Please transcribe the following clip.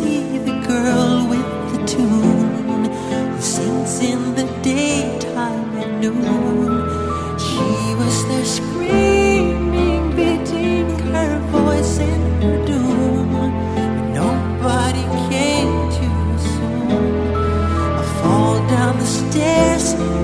see the girl with the tune who sings in the daytime at noon. She was there screaming, beating her voice in her doom, but nobody came too soon. I fall down the stairs